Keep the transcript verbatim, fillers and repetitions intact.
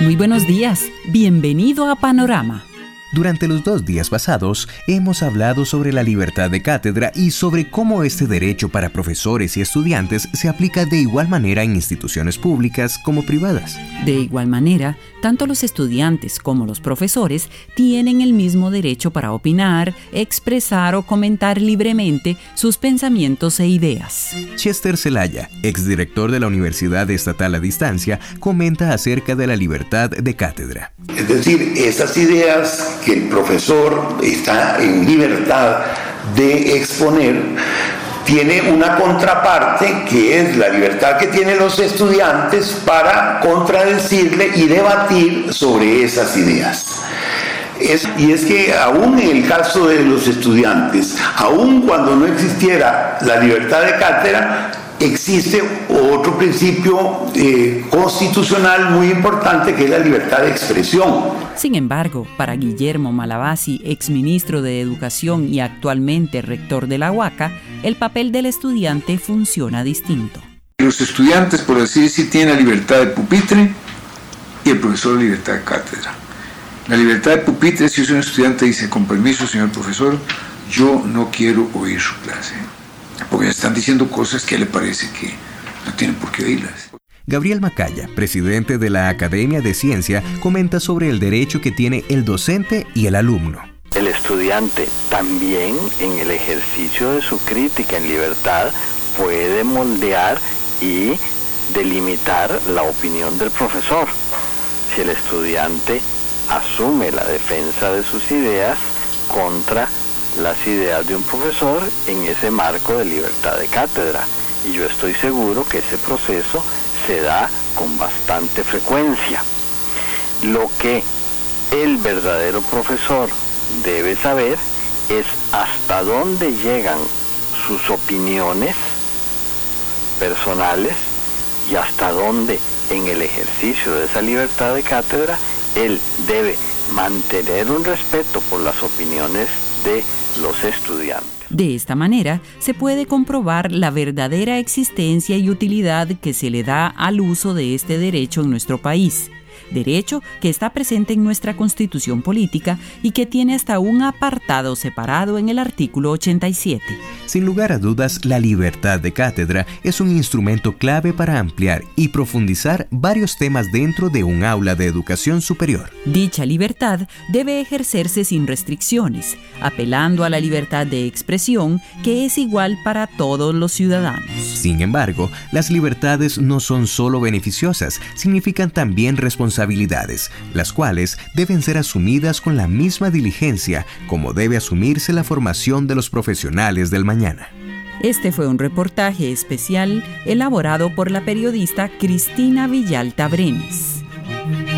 Muy buenos días, bienvenido a Panorama. Durante los dos días pasados, hemos hablado sobre la libertad de cátedra y sobre cómo este derecho para profesores y estudiantes se aplica de igual manera en instituciones públicas como privadas. De igual manera, tanto los estudiantes como los profesores tienen el mismo derecho para opinar, expresar o comentar libremente sus pensamientos e ideas. Chester Zelaya, exdirector de la Universidad Estatal a Distancia, comenta acerca de la libertad de cátedra. Es decir, estas ideas que el profesor está en libertad de exponer, tiene una contraparte que es la libertad que tienen los estudiantes para contradecirle y debatir sobre esas ideas. Es, y es que aún en el caso de los estudiantes, aún cuando no existiera la libertad de cátedra, existe otro principio eh, constitucional muy importante que es la libertad de expresión. Sin embargo, para Guillermo Malavasi, exministro de Educación y actualmente rector de la UACA, el papel del estudiante funciona distinto. Los estudiantes, por así decir, tienen la libertad de pupitre y el profesor la libertad de cátedra. La libertad de pupitre, si es un estudiante dice, con permiso, señor profesor, yo no quiero oír su clase, porque están diciendo cosas que a él le parece que no tienen por qué oírlas. Gabriel Macaya, presidente de la Academia de Ciencia, comenta sobre el derecho que tiene el docente y el alumno. El estudiante también, en el ejercicio de su crítica en libertad, puede moldear y delimitar la opinión del profesor. Si el estudiante asume la defensa de sus ideas contra las ideas de un profesor en ese marco de libertad de cátedra. Y yo estoy seguro que ese proceso se da con bastante frecuencia. Lo que el verdadero profesor debe saber es hasta dónde llegan sus opiniones personales y hasta dónde en el ejercicio de esa libertad de cátedra él debe mantener un respeto por las opiniones de los estudiantes. De esta manera, se puede comprobar la verdadera existencia y utilidad que se le da al uso de este derecho en nuestro país. Derecho que está presente en nuestra Constitución Política y que tiene hasta un apartado separado en el artículo ochenta y siete. Sin lugar a dudas, la libertad de cátedra es un instrumento clave para ampliar y profundizar varios temas dentro de un aula de educación superior. Dicha libertad debe ejercerse sin restricciones, apelando a la libertad de expresión que es igual para todos los ciudadanos. Sin embargo, las libertades no son solo beneficiosas, significan también responsabilidades, las cuales deben ser asumidas con la misma diligencia como debe asumirse la formación de los profesionales del mañana. Este fue un reportaje especial elaborado por la periodista Cristina Villalta Brenes.